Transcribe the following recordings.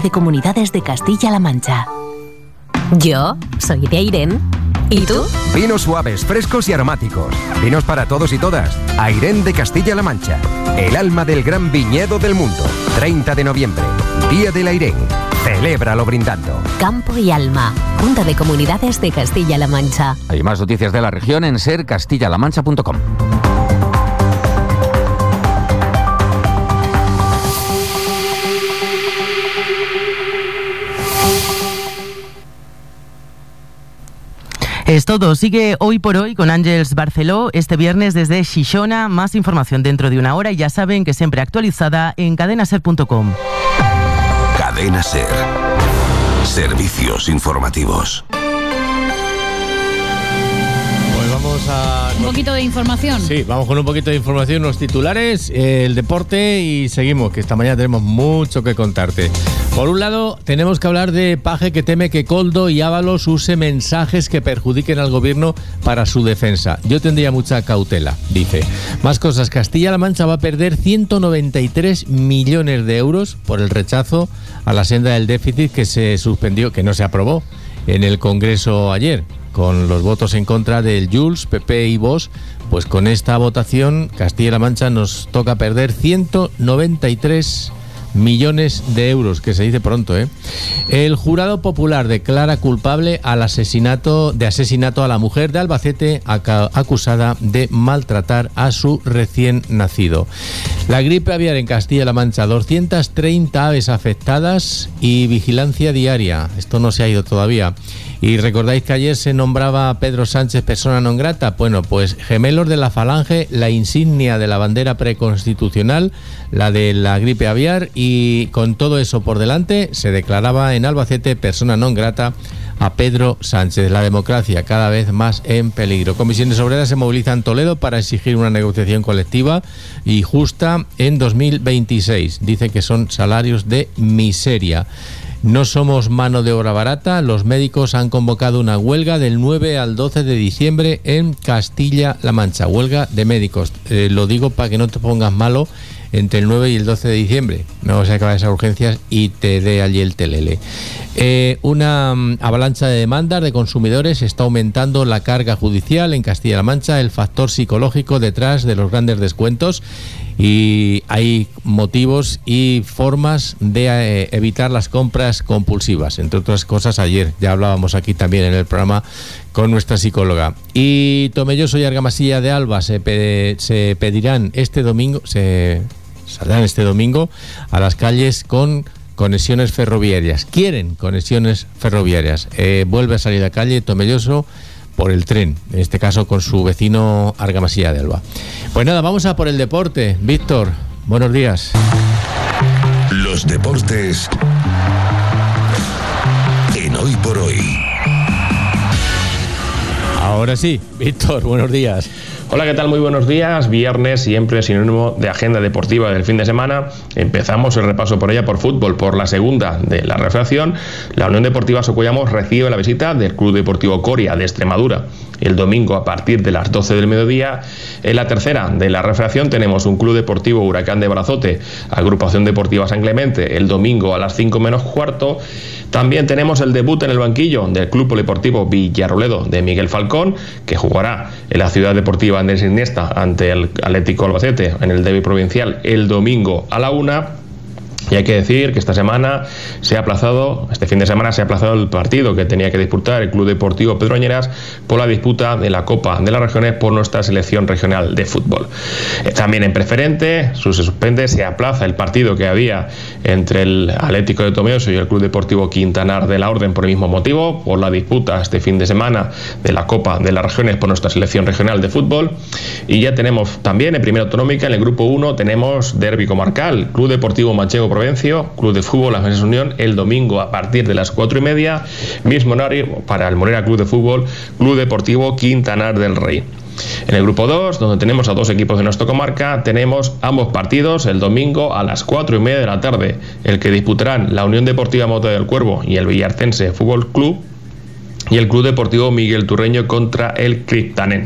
de Comunidades de Castilla-La Mancha. Yo soy de Airén. ¿Y tú? Vinos suaves, frescos y aromáticos. Vinos para todos y todas. Airén de Castilla-La Mancha. El alma del gran viñedo del mundo. 30 de noviembre. Día del Airén. Celébralo brindando. Campo y Alma. Junta de Comunidades de Castilla-La Mancha. Hay más noticias de la región en sercastillalamancha.com. Es todo. Sigue Hoy por Hoy con Àngels Barceló este viernes desde Xixona. Más información dentro de una hora y ya saben que siempre actualizada en cadenaser.com. Cadena Ser. Servicios informativos. Pues vamos a... Un poquito de información. Sí, vamos con un poquito de información, los titulares, el deporte y seguimos, que esta mañana tenemos mucho que contarte. Por un lado, tenemos que hablar de Paje, que teme que Koldo y Ábalos use mensajes que perjudiquen al gobierno para su defensa. Yo tendría mucha cautela, dice. Más cosas, Castilla-La Mancha va a perder 193 millones de euros por el rechazo a la senda del déficit que se suspendió, que no se aprobó en el Congreso ayer, con los votos en contra del Junts, PP y Vox. Pues con esta votación, Castilla-La Mancha nos toca perder 193 millones de euros, que se dice pronto, ¿eh? El jurado popular declara culpable al asesinato a la mujer de Albacete acusada de maltratar a su recién nacido. La gripe aviar en Castilla-La Mancha, 230 aves afectadas y vigilancia diaria. Esto no se ha ido todavía. ¿Y recordáis que ayer se nombraba a Pedro Sánchez persona non grata? Bueno, pues gemelos de la Falange, la insignia de la bandera preconstitucional, la de la gripe aviar, y con todo eso por delante se declaraba en Albacete persona non grata a Pedro Sánchez. La democracia cada vez más en peligro. Comisiones Obreras se moviliza en Toledo para exigir una negociación colectiva y justa en 2026. Dice que son salarios de miseria. No somos mano de obra barata. Los médicos han convocado una huelga del 9 al 12 de diciembre en Castilla-La Mancha. Huelga de médicos. Lo digo para que no te pongas malo entre el 9 y el 12 de diciembre. No se acaban esas urgencias y te dé allí el telele. Una avalancha de demandas de consumidores está aumentando la carga judicial en Castilla-La Mancha, el factor psicológico detrás de los grandes descuentos, y hay motivos y formas de evitar las compras compulsivas. Entre otras cosas, ayer ya hablábamos aquí también en el programa con nuestra psicóloga. Y Tomelloso y Argamasilla de Alba se pedirán este domingo, saldrán este domingo a las calles con conexiones ferroviarias. Quieren conexiones ferroviarias. Vuelve a salir a la calle Tomelloso por el tren, en este caso con su vecino Argamasilla de Alba. Pues nada, vamos a por el deporte. Víctor, buenos días. Los deportes en Hoy por Hoy. Ahora sí, Víctor, buenos días. Hola, ¿qué tal? Muy buenos días. Viernes, siempre sinónimo de agenda deportiva del fin de semana. Empezamos el repaso por ella por fútbol, por la segunda de la refracción. La Unión Deportiva Socuellamos recibe la visita del Club Deportivo Coria de Extremadura el domingo a partir de las 12 del mediodía. En la tercera de la refracción tenemos un Club Deportivo Huracán de Balazote, Agrupación Deportiva San Clemente, el domingo a las 5 menos cuarto. También tenemos el debut en el banquillo del Club Polideportivo Villarroledo de Miguel Falcón, que jugará en la Ciudad Deportiva Andrés Iniesta ante el Atlético Albacete en el derbi provincial el domingo a la 1. Y hay que decir que este fin de semana se ha aplazado el partido que tenía que disputar el Club Deportivo Pedroñeras por la disputa de la Copa de las Regiones por nuestra selección regional de fútbol. También en preferente, se suspende, se aplaza el partido que había entre el Atlético de Tomelloso y el Club Deportivo Quintanar de la Orden por el mismo motivo, por la disputa este fin de semana de la Copa de las Regiones por nuestra selección regional de fútbol. Y ya tenemos también en Primera Autonómica, en el grupo 1, tenemos derbi comarcal, Club Deportivo Manchego Provencio, Club de Fútbol Las Mesas Unión, el domingo a partir de las 4:30, mismo horario para el Monera Club de Fútbol, Club Deportivo Quintanar del Rey. En el grupo 2, donde tenemos a dos equipos de nuestra comarca, tenemos ambos partidos el domingo a las 4:30 de la tarde, el que disputarán la Unión Deportiva Mota del Cuervo y el Villartense Fútbol Club, y el Club Deportivo Miguel Turreño contra el Criptanense.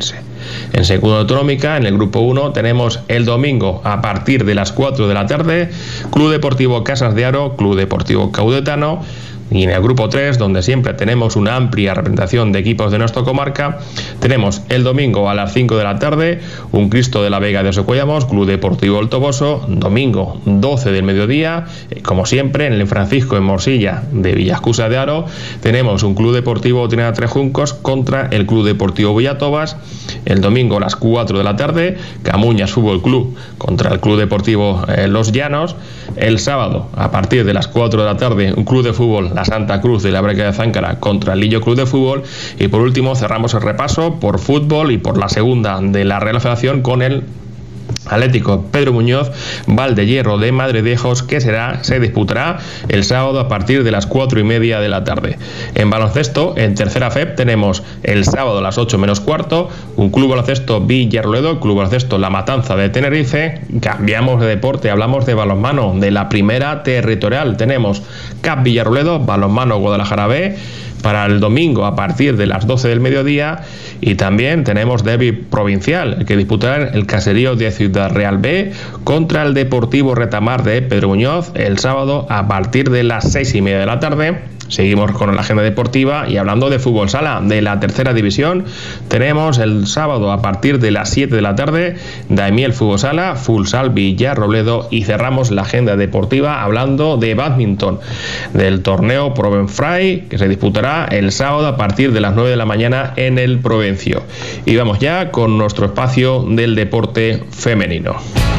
En segunda autonómica, en el grupo 1, tenemos el domingo a partir de las 4 de la tarde, Club Deportivo Casas de Aro, Club Deportivo Caudetano. Y en el grupo 3, donde siempre tenemos una amplia representación de equipos de nuestra comarca, tenemos el domingo a las 5 de la tarde un Cristo de la Vega de Socuellamos, Club Deportivo El Toboso. Domingo 12 del mediodía, como siempre, en el Francisco en Morsilla de Villascusa de Aro, tenemos un Club Deportivo Trinidad Tres Juncos contra el Club Deportivo Villatobas. El domingo a las 4 de la tarde, Camuñas Fútbol Club contra el Club Deportivo Los Llanos. El sábado, a partir de las 4 de la tarde, un Club de Fútbol La Santa Cruz de la Breca de Záncara contra el Lillo Club de Fútbol. Y por último cerramos el repaso por fútbol y por la segunda de la Real Federación con el Atlético Pedro Muñoz Valdehierro de Madridejos, que se disputará el sábado a partir de las 4:30 de la tarde. En baloncesto, en tercera FEP, tenemos el sábado a las 8 menos cuarto un Club Baloncesto Villarroledo, Club Baloncesto La Matanza de Tenerife. Cambiamos de deporte, hablamos de balonmano de la primera territorial. Tenemos CAP Villarroledo, balonmano Guadalajara B, para el domingo a partir de las 12 del mediodía. Y también tenemos derbi provincial, que disputará el Caserío de Ciudad Real B contra el Deportivo Retamar de Pedro Muñoz el sábado a partir de las 6:30 de la tarde. Seguimos con la agenda deportiva y hablando de fútbol sala de la tercera división, tenemos el sábado a partir de las 7 de la tarde Daimiel Fútbol Sala, Futsal Villarrobledo, y cerramos la agenda deportiva hablando de bádminton del torneo Provenfray, que se disputará el sábado a partir de las 9 de la mañana en el Provencio. Y vamos ya con nuestro espacio del deporte femenino.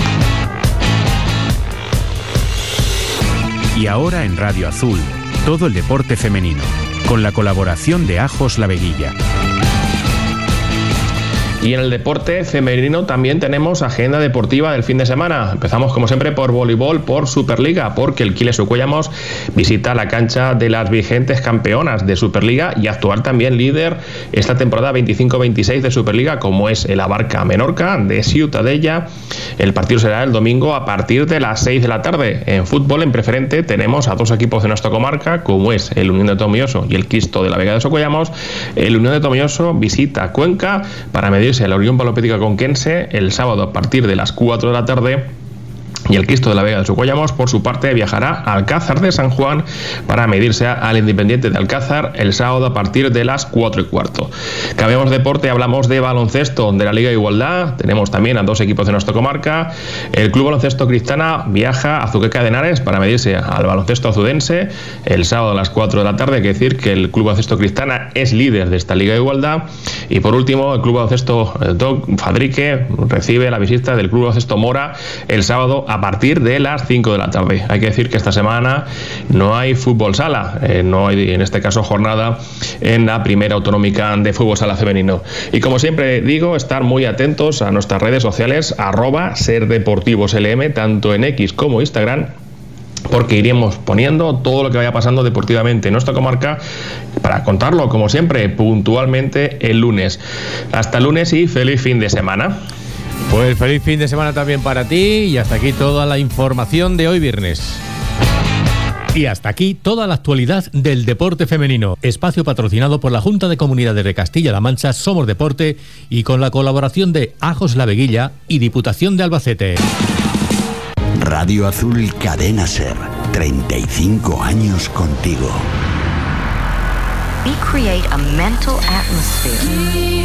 Y ahora en Radio Azul, todo el deporte femenino, con la colaboración de Ajos La Veguilla. Y en el deporte femenino también tenemos agenda deportiva del fin de semana. Empezamos como siempre por voleibol, por Superliga, porque el Quiles Socuellamos visita la cancha de las vigentes campeonas de Superliga y actual también líder esta temporada 25-26 de Superliga, como es el Abarca Menorca de Ciutadella. El partido será el domingo a partir de las 6 de la tarde. En fútbol, en preferente, tenemos a dos equipos de nuestra comarca, como es el Unión de Tomelloso y el Cristo de la Vega de Socuellamos. El Unión de Tomelloso visita Cuenca para medirse a la Unión Palopética Conquense el sábado a partir de las 4 de la tarde. Y el Cristo de la Vega de Socuellamos, por su parte, viajará a Alcázar de San Juan para medirse al Independiente de Alcázar el sábado a partir de las 4:15. Cambiamos de deporte, hablamos de baloncesto de la Liga de Igualdad. Tenemos también a dos equipos de nuestra comarca. El Club Baloncesto Cristana viaja a Azuqueca de Henares para medirse al baloncesto azudense el sábado a las 4 de la tarde. Hay que decir que el Club Baloncesto Cristana es líder de esta Liga de Igualdad. Y por último, el Club Baloncesto Fadrique recibe la visita del Club Baloncesto Mora el sábado a partir de las 5 de la tarde. Hay que decir que esta semana no hay fútbol sala, no hay en este caso jornada en la primera autonómica de fútbol sala femenino. Y como siempre digo, estar muy atentos a nuestras redes sociales @serdeportivoslm, tanto en X como Instagram, porque iremos poniendo todo lo que vaya pasando deportivamente en nuestra comarca para contarlo, como siempre, puntualmente el lunes. Hasta el lunes y feliz fin de semana. Pues feliz fin de semana también para ti, y hasta aquí toda la información de hoy viernes. Y hasta aquí toda la actualidad del deporte femenino. Espacio patrocinado por la Junta de Comunidades de Castilla-La Mancha, Somos Deporte, y con la colaboración de Ajos La Veguilla y Diputación de Albacete. Radio Azul Cadena Ser. 35 años contigo. We create a mental atmosphere.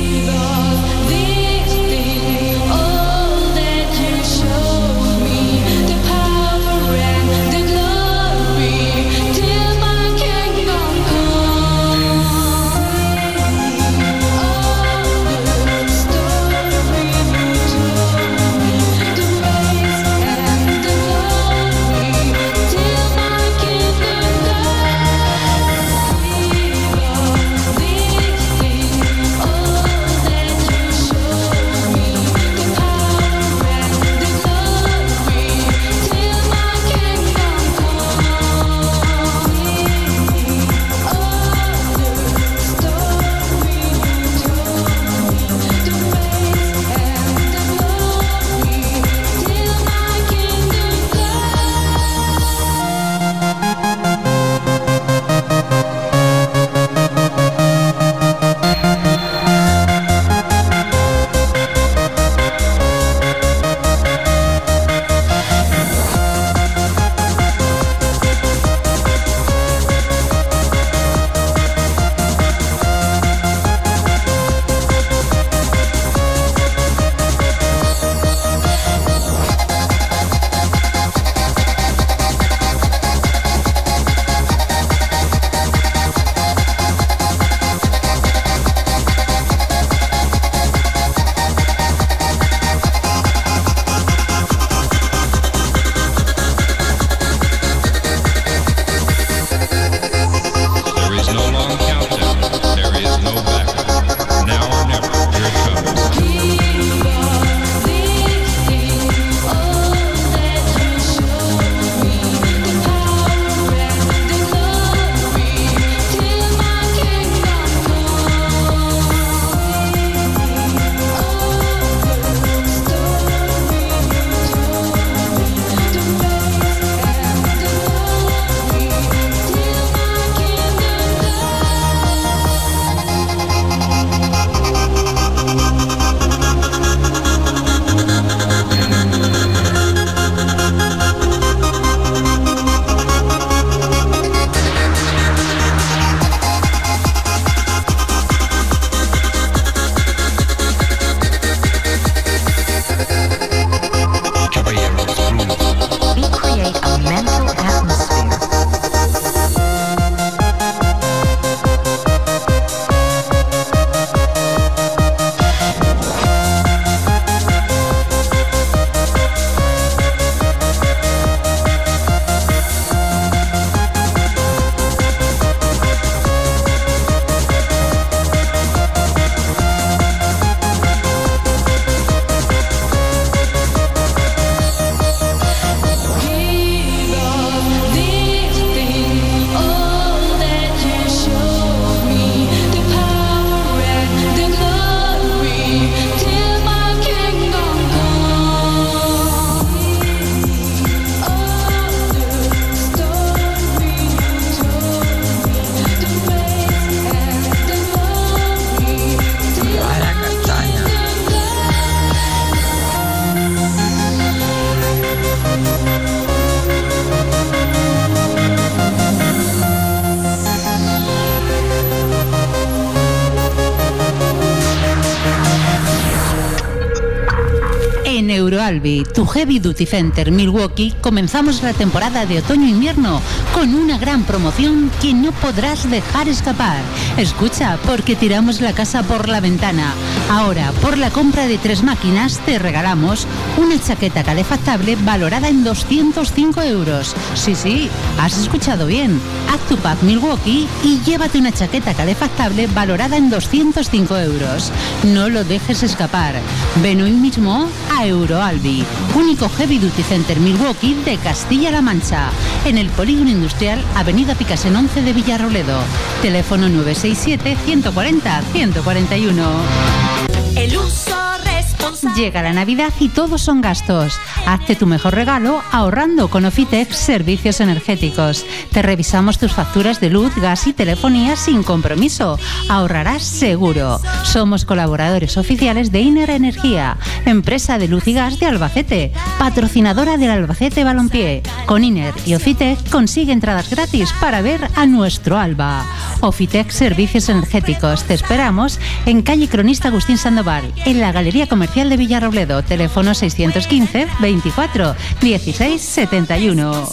Euroalbi, tu Heavy Duty Center Milwaukee, comenzamos la temporada de otoño-invierno con una gran promoción que no podrás dejar escapar. Escucha, porque tiramos la casa por la ventana. Ahora, por la compra de 3 máquinas, te regalamos una chaqueta calefactable valorada en 205 euros. Sí, has escuchado bien. Haz tu pack Milwaukee y llévate una chaqueta calefactable valorada en 205 euros. No lo dejes escapar. Ven hoy mismo a Euroalbi, único Heavy Duty Center Milwaukee de Castilla-La Mancha, en el Polígono Industrial Avenida Picasen 11 de Villarrobledo. Teléfono 967 140 141. El uso responsable. Llega la Navidad y todos son gastos. Hazte tu mejor regalo ahorrando con Ofitec Servicios Energéticos. Te revisamos tus facturas de luz, gas y telefonía sin compromiso. Ahorrarás seguro. Somos colaboradores oficiales de Iner Energía, empresa de luz y gas de Albacete, patrocinadora del Albacete Balompié. Con Iner y Ofitec consigue entradas gratis para ver a nuestro Alba. Ofitec Servicios Energéticos. Te esperamos en calle Cronista Agustín Sandoval, en la Galería Comercial de Villarrobledo. Teléfono 615 24 16 71.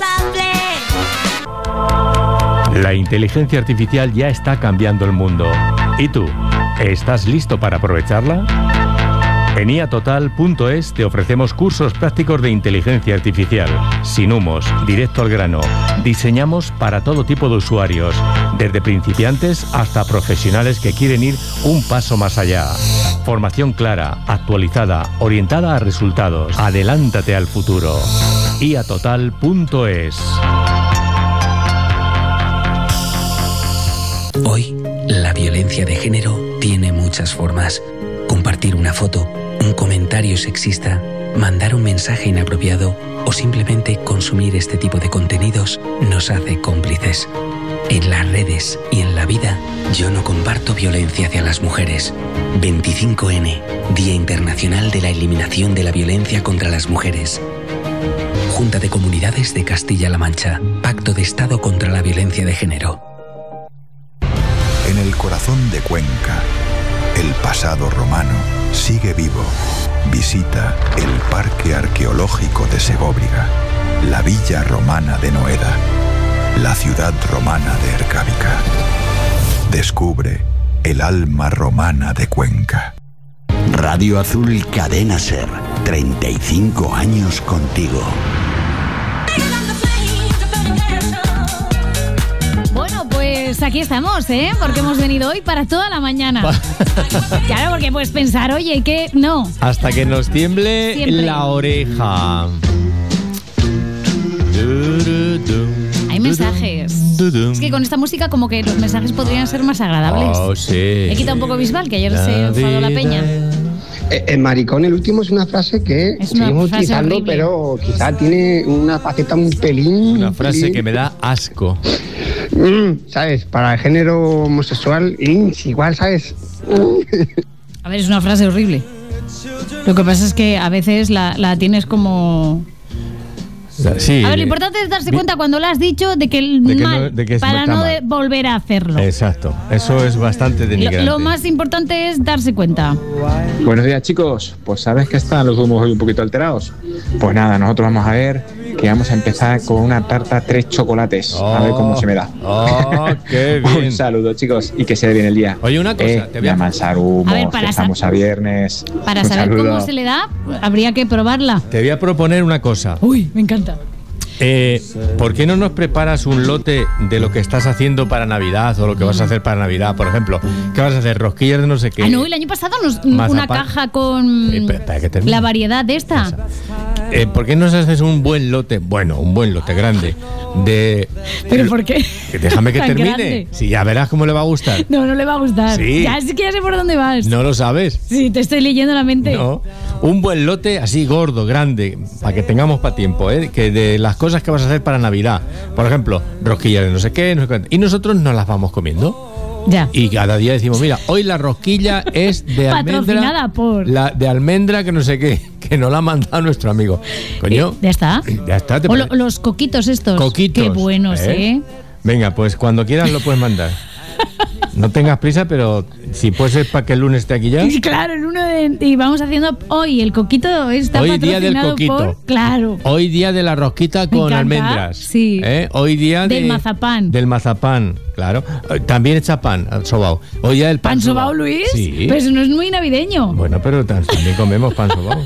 La inteligencia artificial ya está cambiando el mundo. ¿Y tú? ¿Estás listo para aprovecharla? En iatotal.es te ofrecemos cursos prácticos de inteligencia artificial, sin humos, directo al grano. Diseñamos para todo tipo de usuarios, desde principiantes hasta profesionales que quieren ir un paso más allá. Formación clara, actualizada, orientada a resultados. Adelántate al futuro. iatotal.es. Hoy, la violencia de género tiene muchas formas. Compartir una foto, un comentario sexista, mandar un mensaje inapropiado o simplemente consumir este tipo de contenidos nos hace cómplices. En las redes y en la vida, yo no comparto violencia hacia las mujeres. 25N, Día Internacional de la Eliminación de la Violencia contra las Mujeres. Junta de Comunidades de Castilla-La Mancha. Pacto de Estado contra la Violencia de Género. En el corazón de Cuenca, el pasado romano sigue vivo. Visita el Parque Arqueológico de Segóbriga, la Villa Romana de Noeda, la ciudad romana de Ercábica. Descubre el alma romana de Cuenca. Radio Azul Cadena Ser, 35 años contigo. Bueno, pues aquí estamos, porque hemos venido hoy para toda la mañana. Claro, porque puedes pensar, oye, que no. Hasta que nos tiemble Siempre. la oreja. Hay mensajes. Es que con esta música como que los mensajes podrían ser más agradables. Oh, sí. He quitado un poco Bisbal, que ayer se enfadó la peña. El maricón, el último, es una frase que Es una seguimos frase utilizando, horrible. pero quizá tiene una faceta un pelín. Una frase que me da asco. ¿Sabes? Para el género homosexual, igual, ¿sabes? A ver, es una frase horrible. Lo que pasa es que a veces la tienes como... Sí. A ver, lo importante es darse cuenta cuando lo has dicho de que mal, de que para está no mal. volver a hacerlo. Exacto. Eso es bastante denigrante. Lo más importante es darse cuenta. Buenos días, chicos. Pues sabes que están los humos hoy un poquito alterados. Pues nada, nosotros vamos a ver que vamos a empezar con una tarta 3 chocolates. A ver cómo se me da. Oh, qué bien. Un saludo, chicos, y que se dé bien el día. Oye, una cosa, te voy a amansar humos, A ver, para que estamos a viernes. Para Un saber saludo. cómo se le da, habría que probarla. Te voy a proponer una cosa. Uy, me encanta. ¿Por qué no nos preparas un lote de lo que estás haciendo para Navidad o lo que vas a hacer para Navidad? Por ejemplo, ¿qué vas a hacer? Rosquillas de no sé qué. Ah, no, el año pasado Mazapán. una caja con Espera que termine. la variedad de esta. ¿Por qué no haces un buen lote? Bueno, un buen lote grande de... ¿Pero por qué? Que déjame que Tan termine. grande. Sí, ya verás cómo le va a gustar. No, no le va a gustar. Sí. Ya es que ya sé por dónde vas. ¿No lo sabes? Sí, te estoy leyendo la mente. No. Un buen lote así gordo, grande, para que tengamos para tiempo, que de las cosas que vas a hacer para Navidad. Por ejemplo, rosquillas de no sé qué, no sé cuánto. Y nosotros nos las vamos comiendo. Ya. Y cada día decimos, mira, hoy la rosquilla es de almendra. Patrocinada por... La de almendra que no sé qué, que nos la ha mandado nuestro amigo. Coño. Ya está. Ya está. ¿te O parece? los coquitos estos. Coquitos. Qué buenos, ¿eh? Venga, pues cuando quieras lo puedes mandar. No tengas prisa, pero si puede ser para que el lunes esté aquí ya. Claro, y vamos haciendo hoy. El coquito está hoy patrocinado día del coquito. Claro. Hoy día de la rosquita con almendras. Sí. Hoy día del mazapán. Del mazapán, claro. También echa pan sobao. Hoy día del pan sobao, Luis. Sí. Pero eso no es muy navideño. Bueno, pero también comemos pan sobao.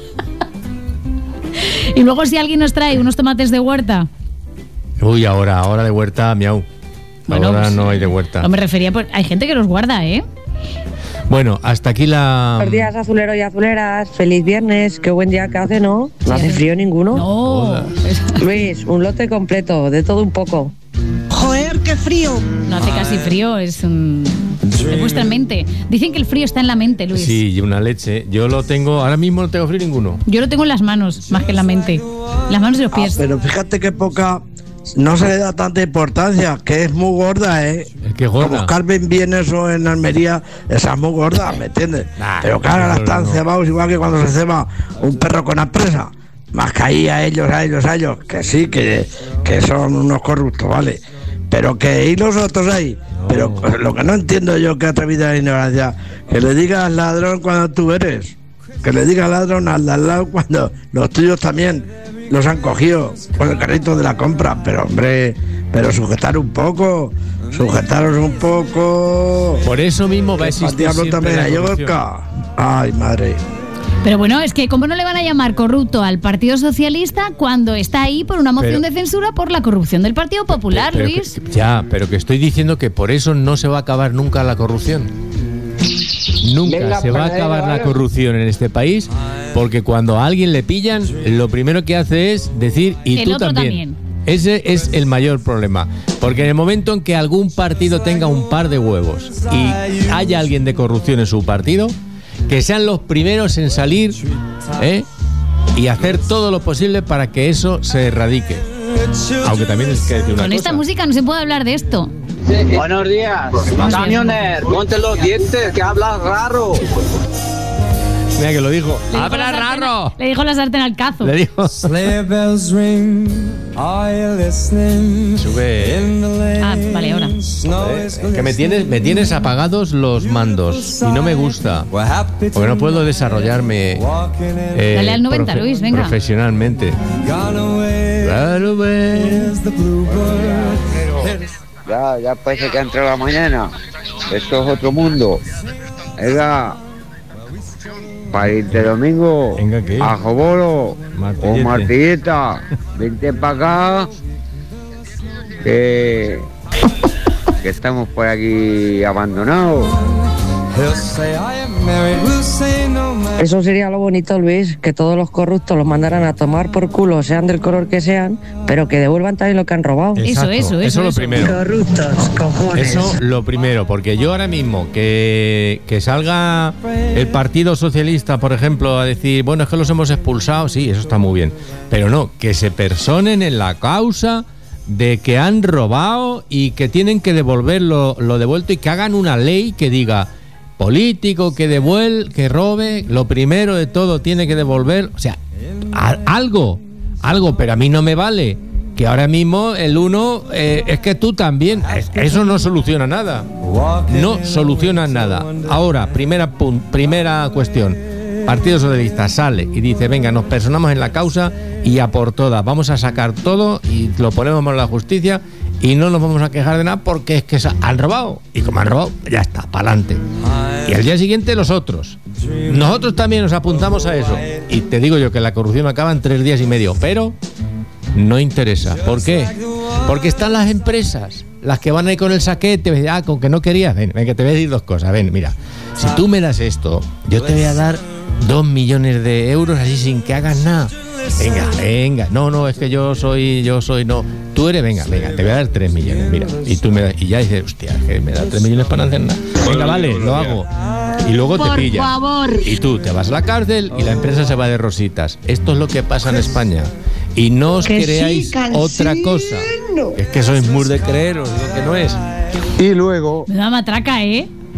Y luego si alguien nos trae unos tomates de huerta. Uy, ahora de huerta, miau. Bueno, ahora pues, no hay de huerta. No me refería, pues hay gente que los guarda, ¿eh? Bueno, hasta aquí la... Buenos días, azuleros y azuleras. Feliz viernes. Qué buen día que hace, ¿no? No hace frío ninguno. No. Luis, un lote completo, de todo un poco. Joder, qué frío. No hace casi frío, es de vuestra mente. Dicen que el frío está en la mente, Luis. Sí, y una leche. Yo lo tengo, ahora mismo no tengo frío ninguno. Yo lo tengo en las manos, más que en la mente. Las manos y los pies. Pero fíjate que poca... No se le da tanta importancia, que es muy gorda, ¿eh? ¿Es que gorda? Como Carmen viene eso en Almería, esa es muy gorda, ¿me entiendes? Pero claro, ahora están cebados igual que cuando se ceba un perro con la presa. Más que ahí a ellos, que sí, que son unos corruptos, ¿vale? Pero que y los otros ahí. Pero lo que no entiendo yo, que atrevida la ignorancia, que le digas ladrón cuando tú eres. Que le digas ladrón al de al lado cuando los tuyos también los han cogido con el carrito de la compra. Pero hombre, sujetaros un poco. Por eso mismo va a existir diablo siempre también la corrupción. Ay, madre. Pero bueno, es que ¿cómo no le van a llamar corrupto al Partido Socialista cuando está ahí por una moción de censura por la corrupción del Partido Popular, Luis? Pero que estoy diciendo que por eso no se va a acabar nunca la corrupción. Nunca se va a acabar la corrupción en este país, porque cuando a alguien le pillan, lo primero que hace es decir, y el tú otro también. Ese es el mayor problema, porque en el momento en que algún partido tenga un par de huevos y haya alguien de corrupción en su partido, que sean los primeros en salir y hacer todo lo posible para que eso se erradique. Aunque también es que decir una Con cosa. esta música no se puede hablar de esto. Buenos días, camioner, ponte los dientes, que hablas raro. Mira que lo dijo. ¡Habla raro! Le dijo la sartén al cazo. Le dijo. Sube. Ah, vale, ahora. Que me tienes apagados los mandos y no me gusta, porque no puedo desarrollarme Dale al 90, Luis, venga. profesionalmente. Ya parece que ha entrado la mañana. Esto es otro mundo. Venga, para irte domingo, a Joboro o Martilleta, vente para acá, que estamos por aquí abandonados. Eso sería lo bonito, Luis, que todos los corruptos los mandaran a tomar por culo, sean del color que sean, pero que devuelvan también lo que han robado. Exacto. Eso lo primero. Corruptos, cojones. Eso lo primero, porque yo ahora mismo que salga el Partido Socialista, por ejemplo, a decir, bueno, es que los hemos expulsado, sí, eso está muy bien, pero no, que se personen en la causa de que han robado y que tienen que devolver lo devuelto, y que hagan una ley que diga: político que robe, lo primero de todo tiene que devolver. O sea, algo, pero a mí no me vale que ahora mismo el uno es que tú también. Eso no soluciona nada. No soluciona nada. Ahora, primera cuestión. Partido Socialista sale y dice: venga, nos personamos en la causa y a por todas, vamos a sacar todo y lo ponemos en la justicia y no nos vamos a quejar de nada, porque es que han robado, y como han robado, ya está, para adelante. Y al día siguiente los otros. Nosotros también nos apuntamos a eso, y te digo yo que la corrupción acaba en 3 días y medio, pero no interesa. ¿Por qué? Porque están las empresas, las que van ahí con el saquete, con que no querías. Ven, que te voy a decir 2 cosas. Ven, mira, si tú me das esto, yo te voy a dar 2 millones de euros así sin que hagas nada. Venga, no, es que yo soy, no. Tú eres, venga, te voy a dar 3 millones, mira. Y tú y ya dices, hostia, que me da 3 millones para no hacer nada. Venga, vale, lo hago. Y luego te pillan. Por favor. Y tú te vas a la cárcel y la empresa se va de rositas. Esto es lo que pasa en España. Y no os creáis otra cosa. Es que sois muy de creeros, lo que no es. Y luego... Menuda matraca,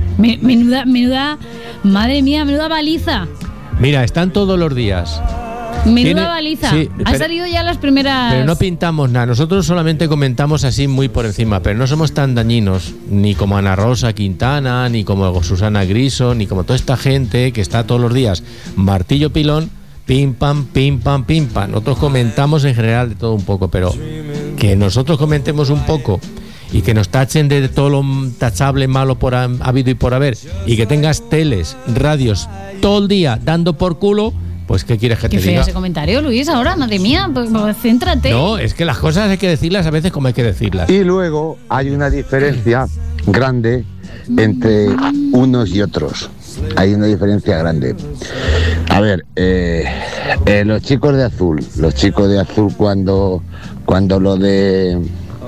menuda, madre mía, menuda baliza. Mira, están todos los días Menuda baliza. Sí, han salido ya las primeras. Pero no pintamos nada. Nosotros solamente comentamos así muy por encima, pero no somos tan dañinos, ni como Ana Rosa Quintana, ni como Susana Griso, ni como toda esta gente que está todos los días martillo pilón, pim pam, pim pam, pim pam. Nosotros comentamos en general de todo un poco, pero que nosotros comentemos un poco y que nos tachen de todo lo tachable, malo por habido y por haber, y que tengas teles, radios todo el día dando por culo. Pues, ¿qué quieres que te diga? Qué feo ese comentario, Luis, ahora, madre mía, pues céntrate. No, es que las cosas hay que decirlas a veces como hay que decirlas. Y luego hay una diferencia grande entre unos y otros. Hay una diferencia grande. A ver, los chicos de azul cuando lo de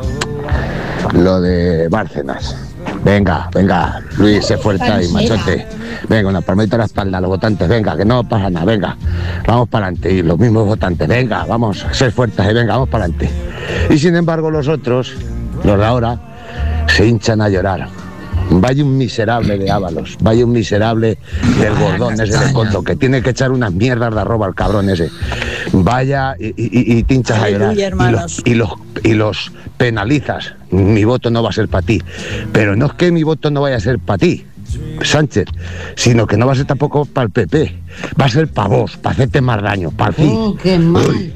Bárcenas. Venga, Luis, sé fuerte ahí, machote. Venga, una palmadita a la espalda a los votantes, venga, que no pasa nada, venga, vamos para adelante. Y los mismos votantes, venga, vamos a ser fuertes y venga, vamos para adelante. Y sin embargo los otros, los de ahora, se hinchan a llorar. Vaya un miserable de Ábalos, vaya un miserable del Gordón ese de Coto, que tiene que echar unas mierdas de arroba al cabrón ese. Vaya y te hinchas a llorar. Y los penalizas. Mi voto no va a ser para ti. Pero no es que mi voto no vaya a ser para ti, Sánchez, sino que no va a ser tampoco para el PP. Va a ser para vos, para hacerte más daño, para ti. Qué mal.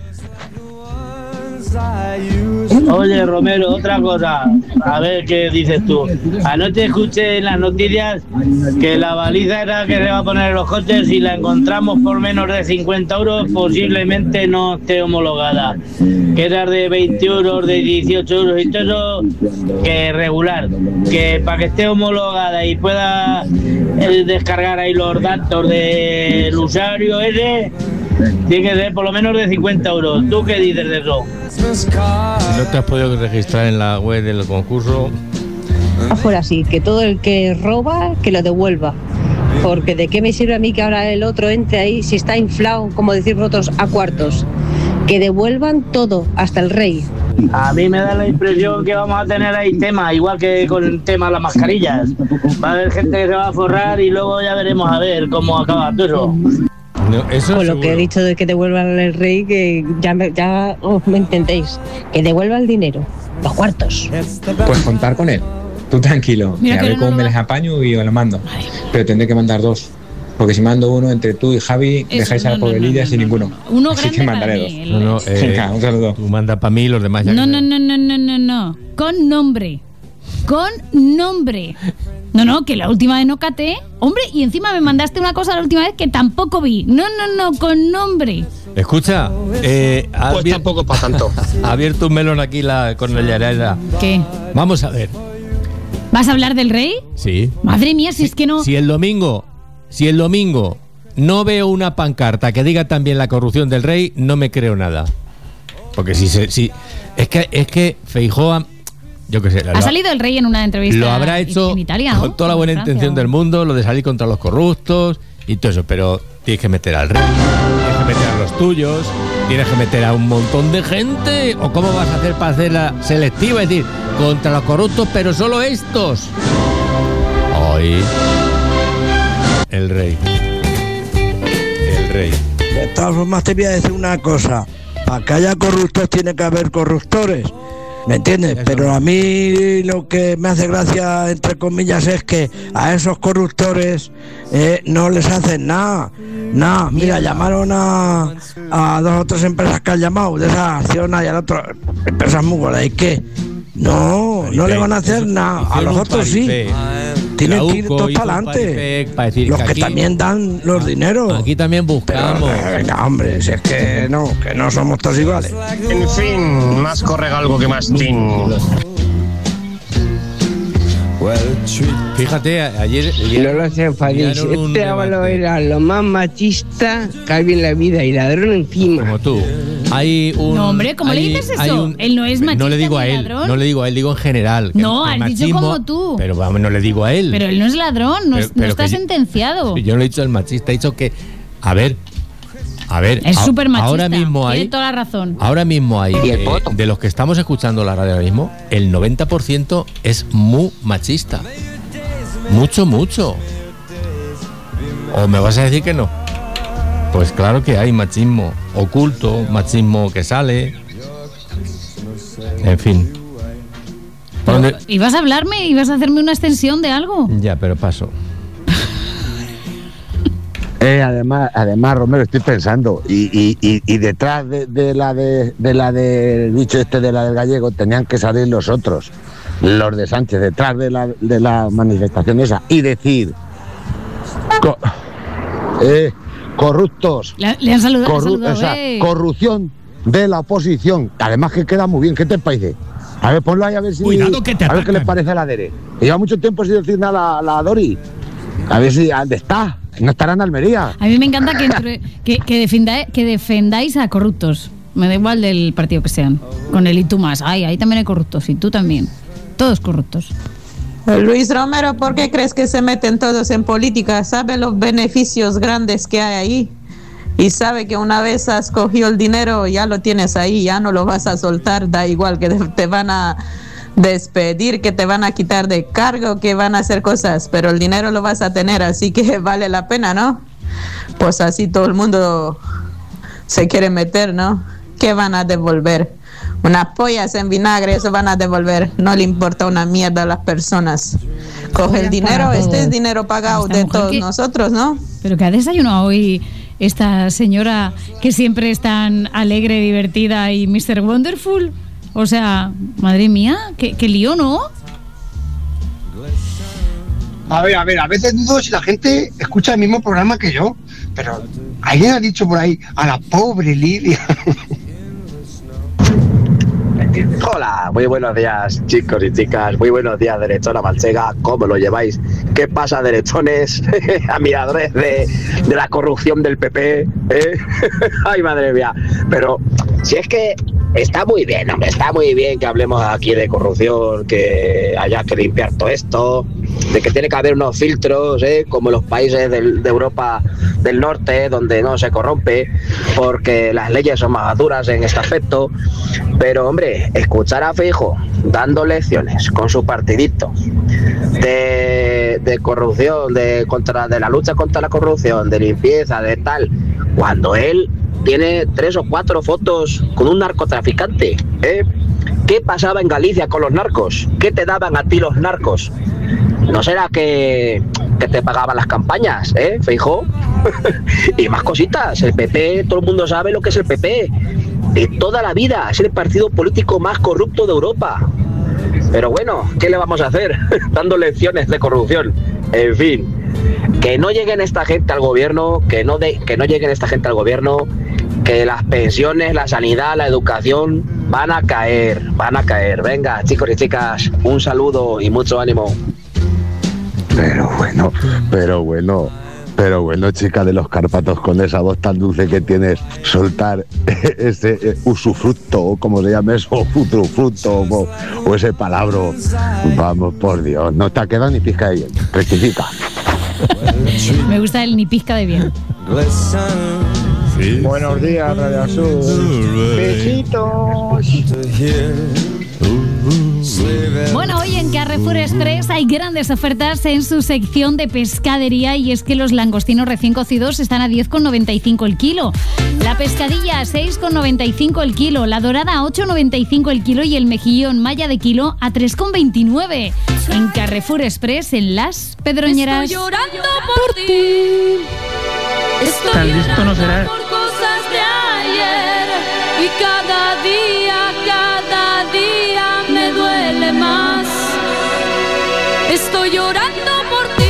Oye, Romero, otra cosa, a ver qué dices tú. Anoche escuché en las noticias que la baliza era que se va a poner en los coches, si la encontramos por menos de 50 euros posiblemente no esté homologada. Que era de 20 euros, de 18 euros y todo eso, que regular. Que para que esté homologada y pueda descargar ahí los datos del usuario ese, tiene que ser por lo menos de 50 euros. ¿Tú qué dices de eso? Si no te has podido registrar en la web del concurso, fuera así, que todo el que roba, que lo devuelva. Porque de qué me sirve a mí que ahora el otro entre ahí, si está inflado, como decís vosotros, a cuartos. Que devuelvan todo, hasta el rey. A mí me da la impresión que vamos a tener ahí tema, igual que con el tema de las mascarillas. Va a haber gente que se va a forrar y luego ya veremos a ver cómo acaba todo eso. No, eso con lo que he dicho de que devuelvan el rey, que ya me entendéis, que devuelva el dinero, los cuartos. Pues contar con él, tú tranquilo, Mira, que a ver cómo me les apaño y os lo mando. Pero tendré que mandar dos, porque si mando uno entre tú y Javi, dejáis a la pobre Lidia sin ninguno. Uno así que mandaré dos. Venga, un saludo. Tú mandas para mí, los demás ya. No. Con nombre. No, que la última vez no caté. Hombre, y encima me mandaste una cosa la última vez que tampoco vi. No, con nombre. Escucha, pues tampoco para tanto. Ha abierto un melón aquí con la Yarela. ¿Qué? Vamos a ver. ¿Vas a hablar del rey? Sí. Madre mía, si es que no. Si el domingo no veo una pancarta que diga también la corrupción del rey, no me creo nada. Porque si es que Feijóo, yo qué sé. Ha salido el rey en una entrevista. Lo habrá hecho en Italia, ¿no? con toda la buena intención del mundo, lo de salir contra los corruptos y todo eso, pero tienes que meter al rey, tienes que meter a los tuyos, tienes que meter a un montón de gente. ¿O cómo vas a hacer para hacer la selectiva? Es decir, contra los corruptos, pero solo estos. Hoy el rey. De todas formas te voy a decir una cosa. Para que haya corruptos tiene que haber corruptores. ¿Me entiendes? Pero a mí lo que me hace gracia, entre comillas, es que a esos corruptores no les hacen nada. Mira, llamaron a 2 o 3 empresas que han llamado de esa acción y al otro, empresas muy gordas. ¿Y qué? No le van a hacer nada. A los otros sí. Tienen que ir todos para adelante. Los que también dan los dineros. Aquí también buscamos. Pero, venga, hombre, si es que no somos todos iguales. En fin, más corre algo que más tin. Fíjate, ayer no lo sé, Fadís. Este Ábalos era lo más machista que hay en la vida y ladrón encima. Como tú. Hay un. No, hombre, ¿cómo le dices eso? Él no es machista. No le digo a él, ladrón. no le digo a él, digo en general. No, has dicho como tú. Pero vamos, no le digo a él. Pero él no es ladrón, no está sentenciado. Yo no he dicho el machista, he dicho que. A ver. Es súper machista. Ahora mismo hay. Tiene toda la razón. Ahora mismo hay. De los que estamos escuchando la radio ahora mismo, el 90% es muy machista. Mucho. ¿O me vas a decir que no? Pues claro que hay machismo oculto, machismo que sale. En fin. ¿Ibas a hablarme? ¿Ibas a hacerme una extensión de algo? Ya, pero paso. Además, Romero, estoy pensando, y detrás de la del dicho este de la del gallego tenían que salir los otros, los de Sánchez, detrás de la manifestación esa, y decir corruptos, le han saludado, corrupción de la oposición, además que queda muy bien. ¿Qué te parece? A ver, ponlo ahí a ver si a ver qué les parece a la Dere. Lleva mucho tiempo sin decir nada a la Dori. A ver si dónde está. No estará en Almería. A mí me encanta que defendáis a corruptos. Me da igual del partido que sean. Con él y tú más. Ay, ahí también hay corruptos. Y tú también. Todos corruptos. Luis Romero, ¿por qué crees que se meten todos en política? ¿Sabe los beneficios grandes que hay ahí? Y sabe que una vez has cogido el dinero, ya lo tienes ahí, ya no lo vas a soltar. Da igual que te van a despedir, que te van a quitar de cargo, que van a hacer cosas, pero el dinero lo vas a tener, así que vale la pena, ¿no? Pues así todo el mundo se quiere meter, ¿no? ¿Qué van a devolver? Unas pollas en vinagre, eso van a devolver. No le importa una mierda a las personas. Coge el dinero, este es dinero pagado de todos nosotros, ¿no? Pero que ha desayunado hoy esta señora que siempre es tan alegre, divertida y Mr. Wonderful. O sea, madre mía, qué lío, ¿no? A ver, a veces dudo si la gente escucha el mismo programa que yo, pero alguien ha dicho por ahí, a la pobre Lidia. Hola, muy buenos días, chicos y chicas, muy buenos días, derechona manchega, ¿cómo lo lleváis? ¿Qué pasa, derechones, admiradores de la corrupción del PP? Ay, madre mía, pero si es que está muy bien, hombre, está muy bien que hablemos aquí de corrupción, que haya que limpiar todo esto, de que tiene que haber unos filtros, como los países de Europa del Norte, donde no se corrompe, porque las leyes son más duras en este aspecto. Pero, hombre, escuchar a Feijóo dando lecciones con su partidito de corrupción, de la lucha contra la corrupción, de limpieza, de tal, cuando él tiene 3 o 4 fotos con un narcotraficante, ¿Qué pasaba en Galicia con los narcos? ¿Qué te daban a ti los narcos? ¿No será que te pagaban las campañas, Feijóo? Y más cositas. El PP, todo el mundo sabe lo que es el PP. De toda la vida, es el partido político más corrupto de Europa. Pero bueno, ¿qué le vamos a hacer? Dando lecciones de corrupción. En fin, que no lleguen esta gente al gobierno, que no lleguen esta gente al gobierno, que las pensiones, la sanidad, la educación van a caer. Venga, chicos y chicas, un saludo y mucho ánimo. Pero bueno, chica de los Cárpatos, con esa voz tan dulce que tienes, soltar ese usufructo, como se llama eso, utrufructo, o ese palabra, vamos, por Dios, no te ha quedado ni pizca de bien, rectifica. Me gusta el ni pizca de bien. Sí. Buenos días, Radio Azul. Besitos. Bueno, hoy en Carrefour Express hay grandes ofertas en su sección de pescadería, y es que los langostinos recién cocidos están a 10,95 el kilo, la pescadilla a 6,95 el kilo, la dorada a 8,95 el kilo y el mejillón malla de kilo a 3,29. En Carrefour Express, en Las Pedroñeras. Estoy llorando por ti. Estoy llorando por cosas de ayer, y cada día me duele más. Estoy llorando por ti.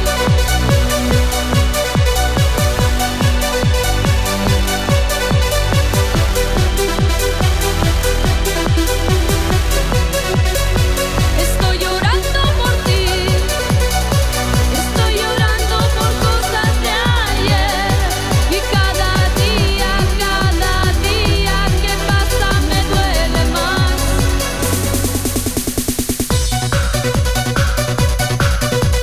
Estoy llorando por ti. Estoy llorando por cosas de ayer, y cada día que pasa me duele más.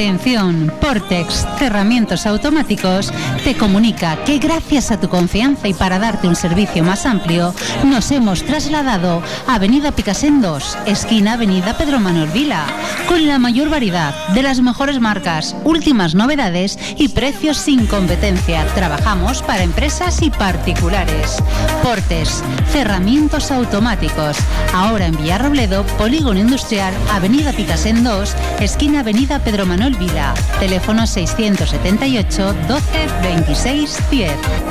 Atención, Portex Cerramientos Automáticos te comunica que gracias a tu confianza y para darte un servicio más amplio, nos hemos trasladado a Avenida Picassent 2, esquina Avenida Pedro Manuel Vila, con la mayor variedad de las mejores marcas, últimas novedades y precios sin competencia. Trabajamos para empresas y particulares. Portex Cerramientos Automáticos, ahora en Villarrobledo, Polígono Industrial, Avenida Picassent 2, esquina Avenida Pedro Manuel Vila, teléfono 678 12 26 10.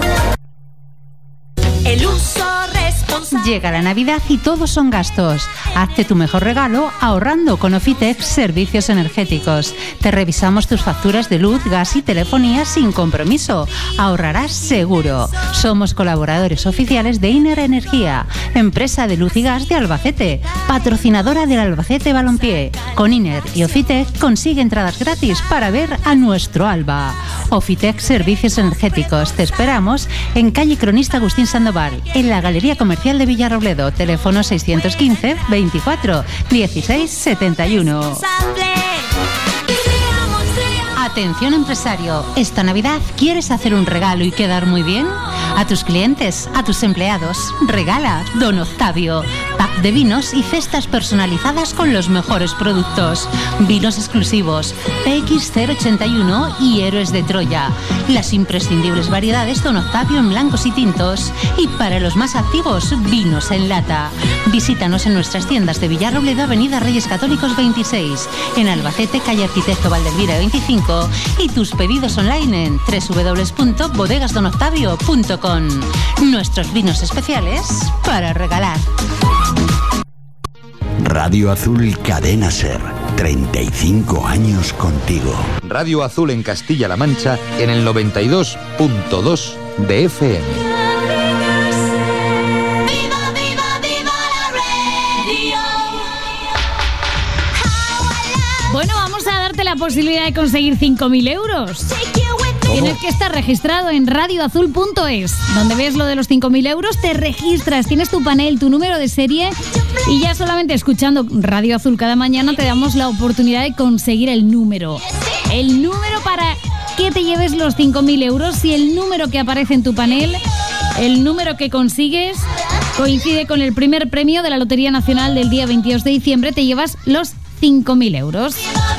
El uso responsable. Llega la Navidad y todos son gastos. Hazte tu mejor regalo ahorrando con Ofitex Servicios Energéticos. Te revisamos tus facturas de luz, gas y telefonía sin compromiso. Ahorrarás seguro. Somos colaboradores oficiales de Iner Energía, empresa de luz y gas de Albacete, patrocinadora del Albacete Balompié. Con Iner y Ofitex consigue entradas gratis para ver a nuestro Alba. Ofitex Servicios Energéticos. Te esperamos en calle Cronista Agustín Sandoval, en la Galería Comercial de Villarrobledo, teléfono 615 24 16 71. Atención empresario, esta Navidad ¿quieres hacer un regalo y quedar muy bien? A tus clientes, a tus empleados, regala Don Octavio. Pack de vinos y cestas personalizadas con los mejores productos. Vinos exclusivos, PX081 y Héroes de Troya. Las imprescindibles variedades Don Octavio en blancos y tintos. Y para los más activos, vinos en lata. Visítanos en nuestras tiendas de Villarrobledo, Avenida Reyes Católicos 26. En Albacete, calle Arquitecto Valdelvira 25. Y tus pedidos online en www.bodegasdonoctavio.com. Nuestros vinos especiales para regalar. Radio Azul Cadena Ser. 35 años contigo. Radio Azul en Castilla-La Mancha en el 92.2 de FM. Bueno, vamos a darte la posibilidad de conseguir 5.000 euros. Tienes que estar registrado en radioazul.es. Donde ves lo de los 5.000 euros, te registras, tienes tu panel, tu número de serie y ya solamente escuchando Radio Azul cada mañana te damos la oportunidad de conseguir el número. El número para que te lleves los 5.000 euros. Y el número que aparece en tu panel, el número que consigues, coincide con el primer premio de la Lotería Nacional del día 22 de diciembre, te llevas los 5.000 euros.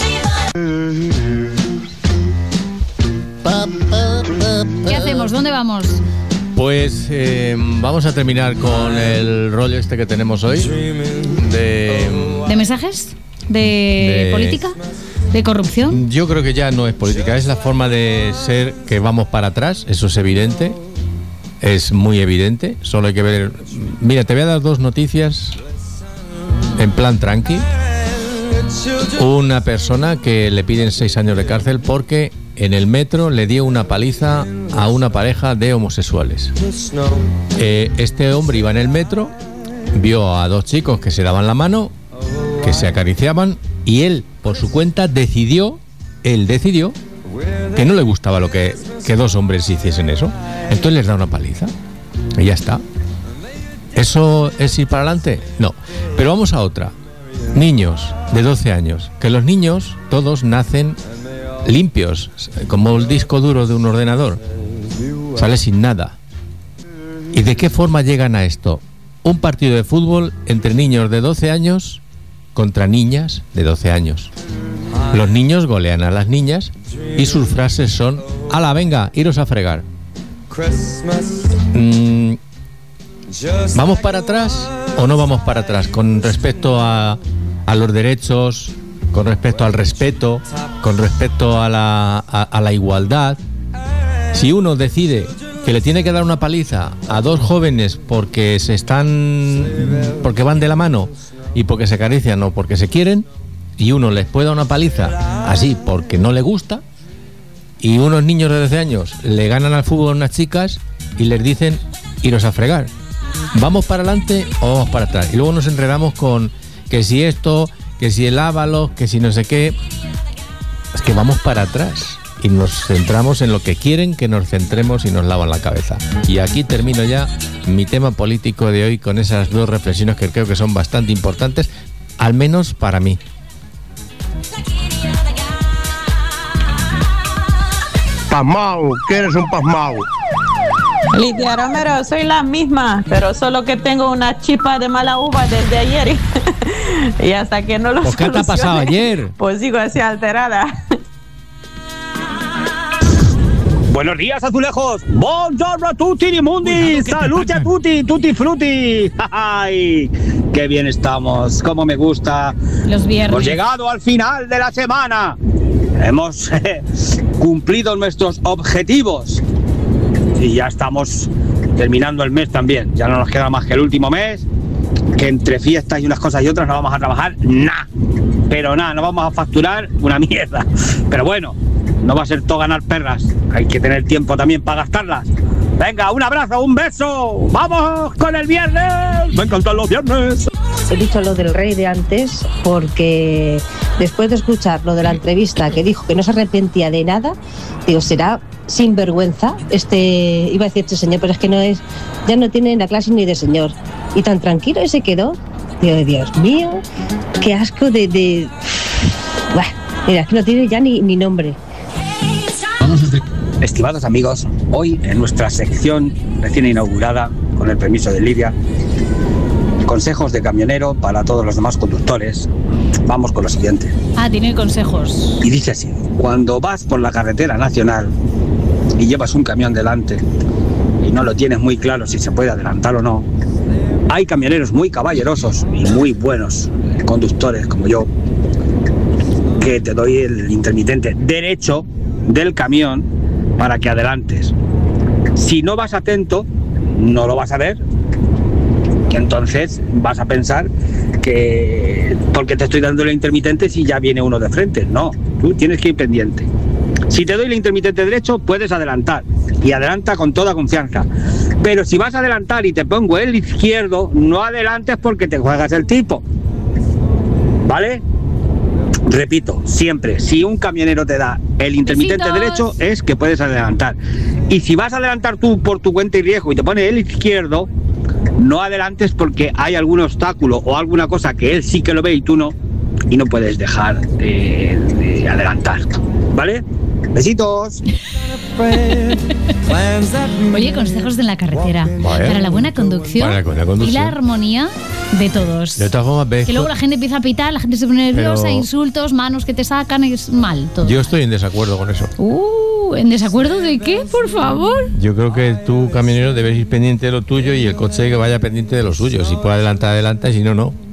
¿Qué hacemos? ¿Dónde vamos? Pues vamos a terminar con el rollo este que tenemos hoy ¿De mensajes? ¿De política? ¿De corrupción? Yo creo que ya no es política, es la forma de ser que vamos para atrás, eso es evidente, es muy evidente, solo hay que ver... Mira, te voy a dar dos noticias en plan tranqui. Una persona que le piden 6 años de cárcel porque en el metro le dio una paliza a una pareja de homosexuales. Este hombre iba en el metro, vio a dos chicos que se daban la mano, que se acariciaban, y él, por su cuenta, decidió que no le gustaba lo que dos hombres hiciesen eso. Entonces les da una paliza y ya está. ¿Eso es ir para adelante? No. Pero vamos a otra. Niños de 12 años, que los niños todos nacen limpios, como el disco duro de un ordenador, sale sin nada. ¿Y de qué forma llegan a esto? Un partido de fútbol entre niños de 12 años contra niñas de 12 años. Los niños golean a las niñas y sus frases son: ¡hala, venga, iros a fregar! ¿Vamos para atrás o no vamos para atrás con respecto a los derechos, con respecto al respeto, con respecto a la igualdad? Si uno decide que le tiene que dar una paliza a dos jóvenes porque van de la mano y porque se acarician o porque se quieren, y uno les puede dar una paliza así porque no le gusta, y unos niños de 12 años le ganan al fútbol a unas chicas y les dicen iros a fregar, ¿vamos para adelante o vamos para atrás? Y luego nos enredamos con que si esto, que si el Ábalos, que si no sé qué. Es que vamos para atrás y nos centramos en lo que quieren que nos centremos y nos lavan la cabeza. Y aquí termino ya mi tema político de hoy con esas dos reflexiones que creo que son bastante importantes, al menos para mí. Pasmao, que eres un pasmao. Lidia Romero, soy la misma, pero solo que tengo una chispa de mala uva desde ayer. Y hasta que no lo ¿Por qué te ha pasado ayer? Pues sigo así alterada. Buenos días, azulejos. Buongiorno a tutti mundi. Salute a tutti, tutti frutti. ¡Ay! ¡Qué bien estamos! ¡Cómo me gusta! Los viernes. Hemos llegado al final de la semana. Hemos cumplido nuestros objetivos. Y ya estamos terminando el mes también. Ya no nos queda más que el último mes. Que entre fiestas y unas cosas y otras no vamos a trabajar nada. Pero nada, no vamos a facturar una mierda. Pero bueno, no va a ser todo ganar perras. Hay que tener tiempo también para gastarlas. Venga, un abrazo, un beso. ¡Vamos con el viernes! ¡Me encantan los viernes! He dicho lo del rey de antes porque después de escuchar lo de la entrevista que dijo que no se arrepentía de nada, digo, será sinvergüenza iba a decir este señor, pero es que no es, ya no tiene la clase ni de señor. Y tan tranquilo se quedó. Digo, Dios mío, qué asco de... Buah, mira, es que no tiene ya ni nombre. Estimados amigos, hoy en nuestra sección recién inaugurada, con el permiso de Lidia, consejos de camionero para todos los demás conductores, vamos con lo siguiente. Ah, tiene consejos. Y dice así: cuando vas por la carretera nacional y llevas un camión delante y no lo tienes muy claro si se puede adelantar o no, hay camioneros muy caballerosos y muy buenos conductores como yo, que te doy el intermitente derecho del camión para que adelantes. Si no vas atento, no lo vas a ver. Y entonces vas a pensar que porque te estoy dando el intermitente si ya viene uno de frente. No, tú tienes que ir pendiente. Si te doy el intermitente derecho, puedes adelantar. Y adelanta con toda confianza. Pero si vas a adelantar y te pongo el izquierdo, no adelantes porque te juegas el tipo. ¿Vale? Repito, siempre, si un camionero te da el intermitente derecho, es que puedes adelantar. Y si vas a adelantar tú por tu cuenta y riesgo y te pone el izquierdo, no adelantes porque hay algún obstáculo o alguna cosa que él sí que lo ve y tú no, y no puedes dejar de adelantar. ¿Vale? Besitos. Oye, consejos de la carretera para la buena conducción, y la armonía de todos. De todas formas, ves que luego la gente empieza a pitar, la gente se pone nerviosa, insultos, manos que te sacan, es mal todo. Yo estoy en desacuerdo con eso. ¿En desacuerdo de qué, por favor? Yo creo que tú, camionero, debes ir pendiente de lo tuyo y el coche que vaya pendiente de lo suyo. Si puede adelantar, adelanta, y si no, no.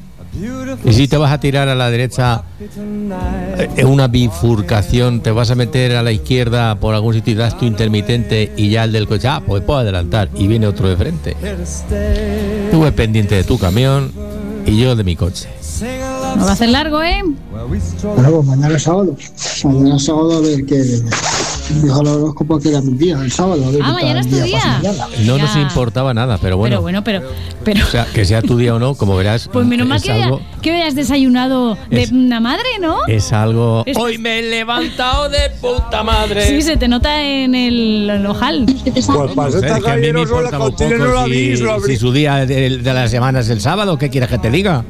Y si te vas a tirar a la derecha en una bifurcación, te vas a meter a la izquierda por algún sitio y das tu intermitente y ya el del coche, pues puedo adelantar y viene otro de frente. Tú ves pendiente de tu camión y yo de mi coche. No va a ser largo, ¿eh? Bueno, pues mañana es sábado. Mañana es sábado, a ver qué dijo el horóscopo que era mi día, el sábado. A ver mañana es tu día. No nos importaba nada, pero bueno. Pero. O sea, que sea tu día o no, como verás. Pues menos mal que hayas desayunado de una madre, ¿no? Es algo. Hoy me he levantado de puta madre. Sí, se te nota en el ojal. Pues para esta caballeroso la cocina no la vi. Si su día de la semana es el sábado, ¿qué quieres que te diga?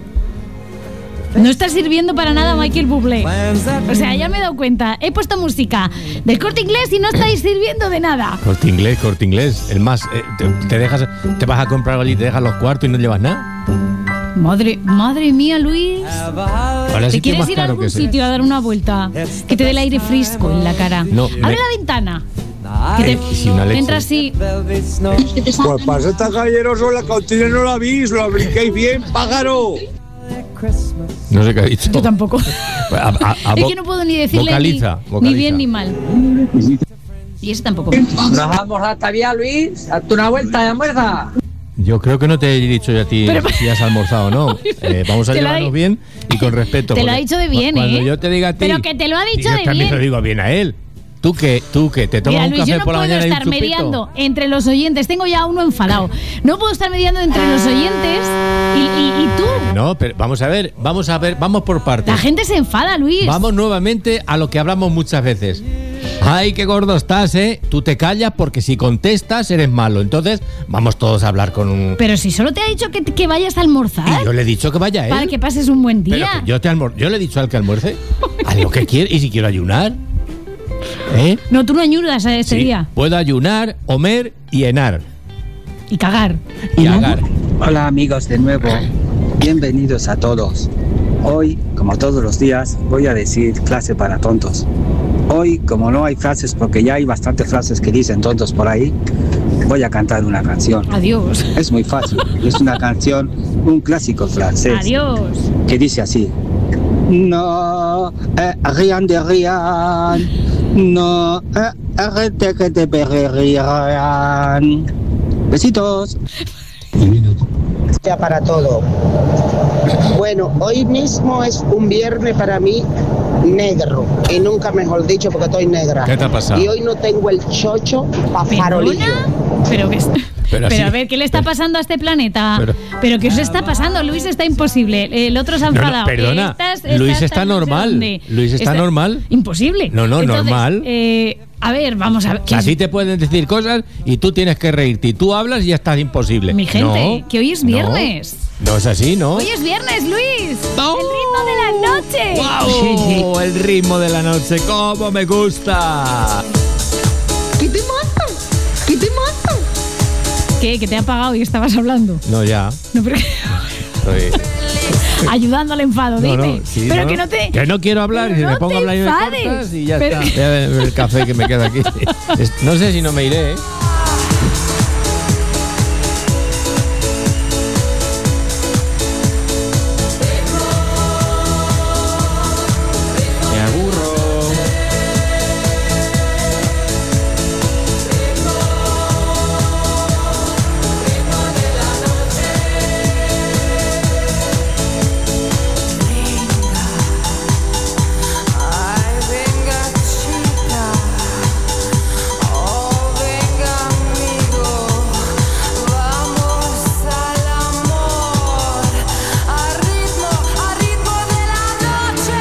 No está sirviendo para nada Michael Bublé. O sea, ya me he dado cuenta. He puesto música del Corte Inglés y no estáis sirviendo de nada. Corte Inglés. El más. Te vas a comprar algo y te dejas los cuartos y no llevas nada. Madre mía, Luis. Ahora sí ¿Te quieres ir a algún sitio a dar una vuelta? Que te dé el aire fresco en la cara. No, abre la ventana. Que te entra así. Pues para esta caballeroso la cocina no la vi. Lo apliquéis bien, pájaro. No sé qué ha dicho. Yo tampoco. Es que no puedo ni decirle vocaliza. Ni bien ni mal. Y ese tampoco. Nos vamos hasta vía, Luis. Hazte una vuelta de almuerza. Yo creo que no te he dicho yo a ti si has almorzado o no. Vamos a llevarnos bien y con respeto. Te lo ha dicho de bien, cuando yo te diga a ti. Pero que te lo ha dicho de bien. Yo también lo digo bien a él. ¿Tú qué? ¿Te tomas un café por la mañana y un chupito? Yo no puedo estar mediando entre los oyentes. Tengo ya uno enfadado. No puedo estar mediando entre los oyentes y tú. No, pero vamos a ver, vamos por partes. La gente se enfada, Luis. Vamos nuevamente a lo que hablamos muchas veces. Ay, qué gordo estás, ¿eh? Tú te callas porque si contestas eres malo. Entonces, vamos todos a hablar con un... Pero si solo te ha dicho que vayas a almorzar. Y yo le he dicho que vaya él. Para que pases un buen día. Pero yo le he dicho al que almuerce. Haz lo que quiere. Y si quiero ayunar. No, tú no ayudas a ese día. Puedo ayunar, comer y enar. Y cagar. Y cagar. Hola amigos de nuevo, bienvenidos a todos. Hoy, como todos los días, voy a decir clase para tontos. Hoy, como no hay frases, porque ya hay bastantes frases que dicen tontos por ahí, voy a cantar una canción. Adiós. Es muy fácil, es una canción, un clásico francés. Adiós. Que dice así: No, rien de rien, no, arrête que te rien. Besitos. Ya para todo. Bueno, hoy mismo es un viernes para mí negro, y nunca mejor dicho porque estoy negra. ¿Qué te ha pasado? Y hoy no tengo el chocho para farolillo. Pero que Pero a ver, ¿qué le está pasando a este planeta? Pero ¿qué os está pasando? Luis está imposible. El otro se ha enfadado. Perdona, Luis está normal. Luis está normal. Imposible. No, Entonces, normal. A ver, vamos a ver. Así te pueden decir cosas y tú tienes que reírte. Y tú hablas y ya estás imposible. Mi gente, No, que hoy es viernes. No es así, ¿no? Hoy es viernes, Luis. El ritmo de la noche. ¡Wow! El ritmo de la noche. ¡Cómo me gusta! ¿Qué te mata? ¿Qué te mata? ¿Qué? ¿Que te ha apagado y estabas hablando? No, ya. No, pero... Ayudando al enfado, No, dime. sí, pero no, que no te... Que no quiero hablar y Pero me no pongo a te hablar y me enfades. cortas y ya Pero- está. Voy a ver el café que me queda aquí. No sé si no me iré, ¿eh? Me aburro. Ay, venga chica, oh venga amigo, vamos al amor, a ritmo de la noche.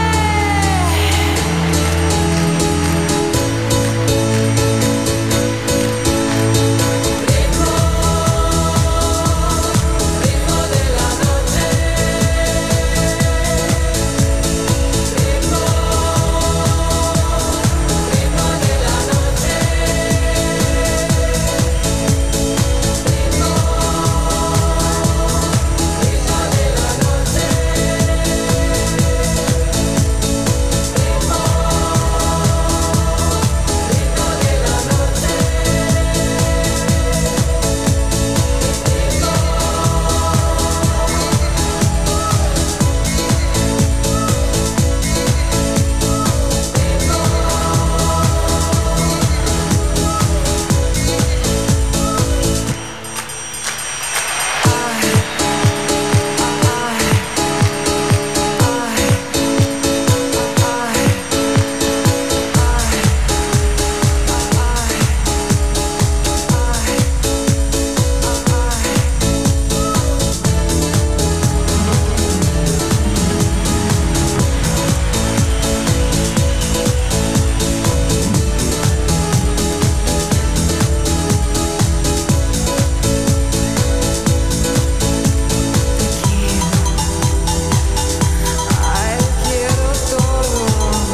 Ay, quiero todo,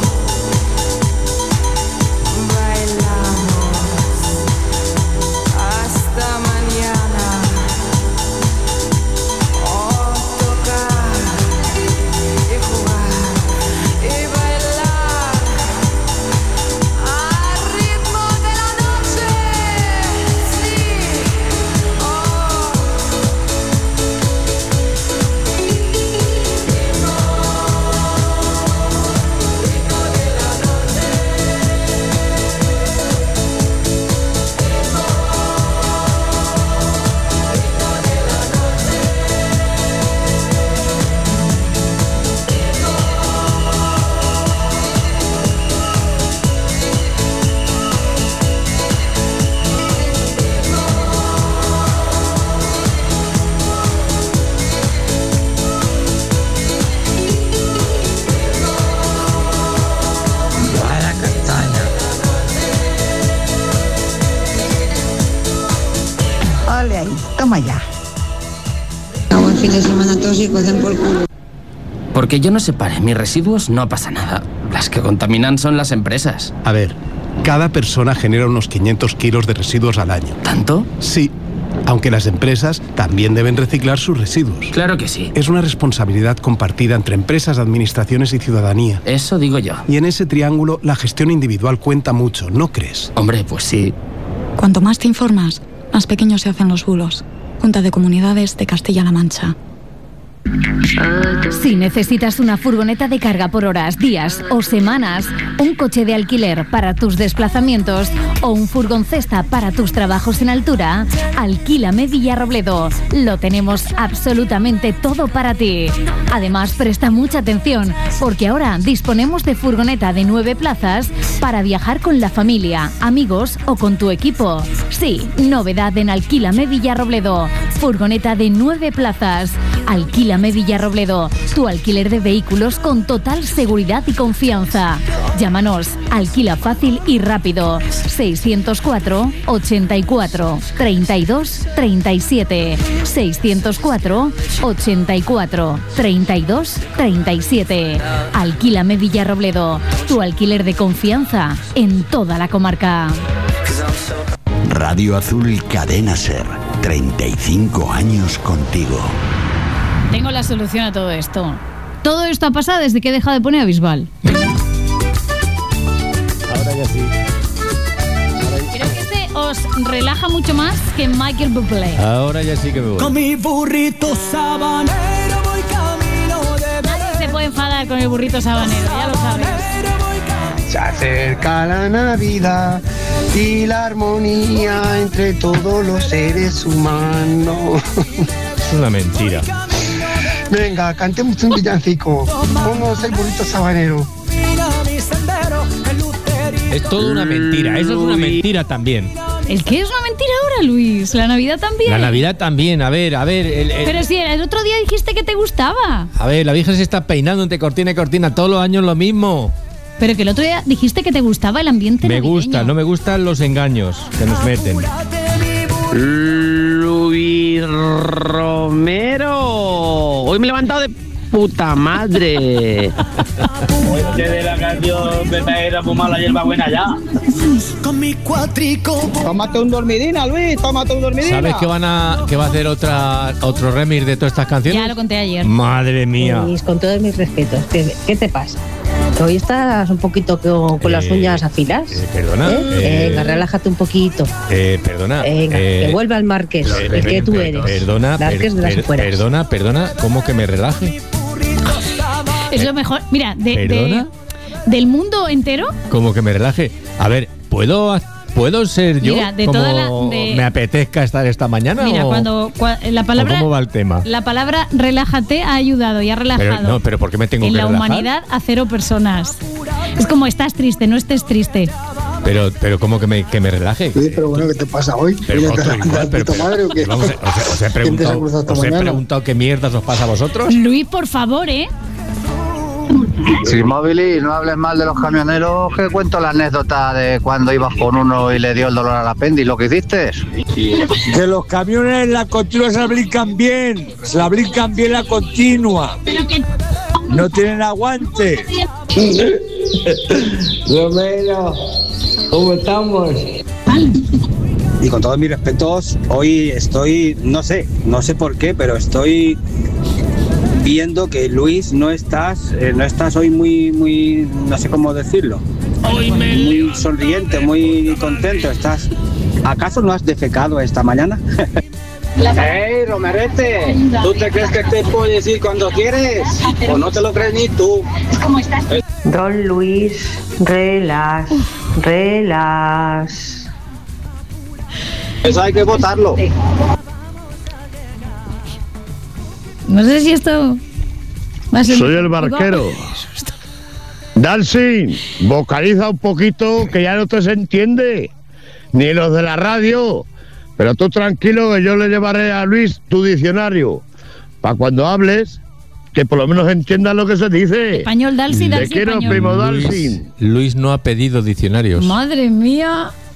bailamos hasta mañana, oh tocar y jugar y bailar al ritmo de la noche, sí, Vaya castaña. Ole ahí, toma ya. Buen fin de semana a todos y cocen por culo. Porque yo no separe mis residuos, no pasa nada. Las que contaminan son las empresas. A ver, Cada persona genera unos 500 kilos de residuos al año. ¿Tanto? Sí. Aunque las empresas también deben reciclar sus residuos. Claro que sí. Es una responsabilidad compartida entre empresas, administraciones y ciudadanía. Eso digo yo. Y en ese triángulo la gestión individual cuenta mucho, ¿no crees? Hombre, pues sí. Cuanto más te informas, más pequeños se hacen los bulos. Junta de Comunidades de Castilla-La Mancha. Si necesitas una furgoneta de carga por horas, días o semanas, un coche de alquiler para tus desplazamientos o un furgoncesta para tus trabajos en altura, Alquílame Villarrobledo. Lo tenemos absolutamente todo para ti. Además, presta mucha atención porque ahora disponemos de furgoneta de 9 plazas para viajar con la familia, amigos o con tu equipo. Sí, novedad en Alquílame Villarrobledo. Furgoneta de 9 plazas. Alquílame Villarrobledo, tu alquiler de vehículos con total seguridad y confianza. Llámanos, alquila fácil y rápido. 604 84 32 37. 604 84 32 37. Alquílame Villarrobledo, tu alquiler de confianza en toda la comarca. Radio Azul Cadena Ser. 35 años contigo. Tengo la solución a todo esto. Todo esto ha pasado desde que he dejado de poner a Bisbal. Ahora ya sí. Creo que este os relaja mucho más que Michael Bublé. Ahora ya sí que me voy. Con mi burrito sabanero voy camino de... Nadie se puede enfadar con el burrito sabanero, ya lo sabes. Se acerca la Navidad y la armonía entre todos los seres humanos. Es una mentira. Venga, cantemos un villancico. Vamos el burrito sabanero. Es toda una mentira. Eso es una mentira también. ¿El qué es una mentira ahora, Luis? ¿La Navidad también? La Navidad también. A ver. Pero si el otro día dijiste que te gustaba. A ver, la Virgen se está peinando entre cortina y cortina. Todos los años lo mismo. Pero que el otro día dijiste que te gustaba el ambiente Me navideño. gusta, no me gustan los engaños que nos meten. Luis Romero. Hoy me he levantado de puta madre. Oye, de la canción Pepe fumar la hierba buena ya. Con mi cuatrico. Tómate un dormidina, Luis, tómate un dormidina. ¿Sabes que va a hacer otro remix de todas estas canciones? Ya lo conté ayer. Madre mía. Luis, con todos mis respetos, ¿qué te pasa? Hoy estás un poquito con las uñas afiladas. Perdona. Venga, relájate un poquito. Perdona. Venga, que vuelva al Marqués. ¿De qué tú eres? Marqués de las afueras. Perdona, ¿cómo que me relaje? Es lo mejor. Mira, del mundo entero. ¿Cómo que me relaje? A ver, ¿puedo ser yo? Mira, como me apetezca estar esta mañana. Mira, o, la palabra. ¿cómo va el tema? La palabra relájate ha ayudado y ha relajado. Pero ¿por qué me tengo en que la relajar? humanidad a 0 personas. Es como estás triste, no estés triste. Pero ¿cómo que me relaje? Sí, pero bueno, ¿qué te pasa hoy? Pero, madre, ¿o qué? Vamos, os he preguntado qué mierdas os pasa a vosotros. Luis, por favor, Sí, Móvil, no hables mal de los camioneros, que cuento la anécdota de cuando ibas con uno y le dio el dolor al apéndice, ¿lo que hiciste? Que los camiones la continua se la brincan bien la continua. No tienen aguante. Romero, ¿cómo estamos? Y con todos mis respetos, hoy estoy, no sé por qué, pero estoy viendo que Luis no estás hoy muy, no sé cómo decirlo, muy sonriente, muy contento. ¿Acaso no has defecado esta mañana? ¡Ey, Romerete! ¿Tú te crees que te puedo decir cuando quieres? ¿O no te lo crees ni tú? Don Luis, relax. Eso hay que votarlo. No sé si esto va a ser... Soy el barquero. Dalsin, vocaliza un poquito que ya no te se entiende. Ni los de la radio. Pero tú tranquilo que yo le llevaré a Luis tu diccionario. Para cuando hables, que por lo menos entiendas lo que se dice. Español, Dalsin, Te quiero, español. primo Dalsin. Luis no ha pedido diccionarios. Madre mía.